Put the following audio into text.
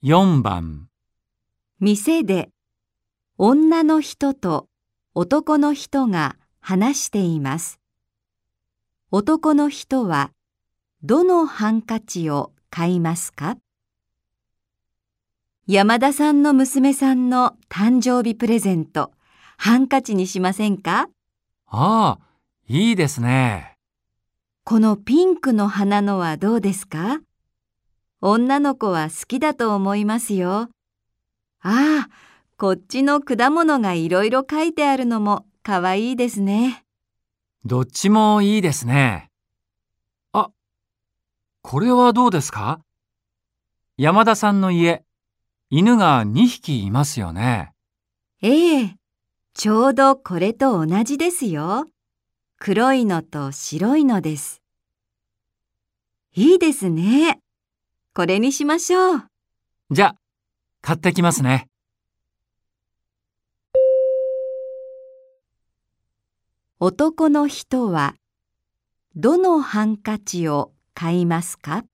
4番、 店で女の人と男の人が話しています。男の人はどのハンカチを買いますか？山田さんの娘さんの誕生日プレゼント、ハンカチにしませんか？ ああ、いいですね。 このピンクの花のはどうですか？女の子は好きだと思いますよ。ああ、こっちの果物がいろいろ書いてあるのもかわいいですね。 どっちもいいですね。あ、これはどうですか？山田さんの家、犬が2匹いますよね。 ええ、ちょうどこれと同じですよ。黒いのと白いのです。いいですね。これにしましょう。 じゃあ、買ってきますね。 男の人はどのハンカチを買いますか？